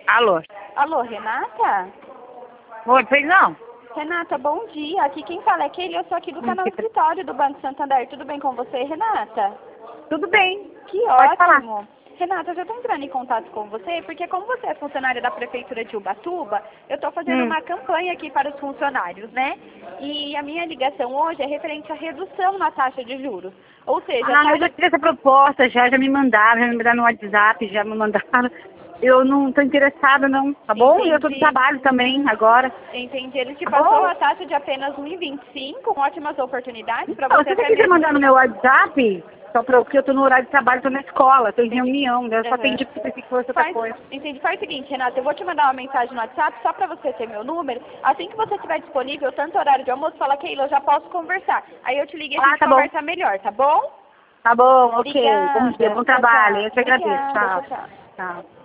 Alô? Alô, Renata? Oi, pois não? Renata, bom dia. Aqui quem fala é Kelly, eu sou aqui do canal Escritório do Banco Santander. Tudo bem com você, Renata? Tudo bem. Que Pode falar. ótimo. Renata, eu já estou entrando em contato com você, porque como você é funcionária da Prefeitura de Ubatuba, eu estou fazendo uma campanha aqui para os funcionários, né? E a minha ligação hoje é referente à redução na taxa de juros. Ou seja, Eu já fiz essa proposta, já me mandaram no WhatsApp, já me mandaram. Eu não estou interessada não, tá bom? Entendi. Eu estou no trabalho também agora. Entendi. Ele te Tá passou bom? a taxa de apenas 1,25, com ótimas oportunidades para Não, você se você até quiser mesmo. mandar no meu WhatsApp, só porque eu estou no horário de trabalho, estou na escola, estou em reunião, eu só atendi porque pensei que fosse outra coisa. Entendi. Faz o seguinte, Renata, eu vou te mandar uma mensagem no WhatsApp só para você ter meu número. Assim que você estiver disponível, tanto horário de almoço, fala, Keila, eu já posso conversar. Aí eu te ligo e a gente Tá bom. conversa melhor, tá bom? Tá bom, ok. Obrigada. Bom dia, bom Tchau, trabalho. tchau. Eu te agradeço. Obrigada, Tchau. tchau, tchau. Tchau.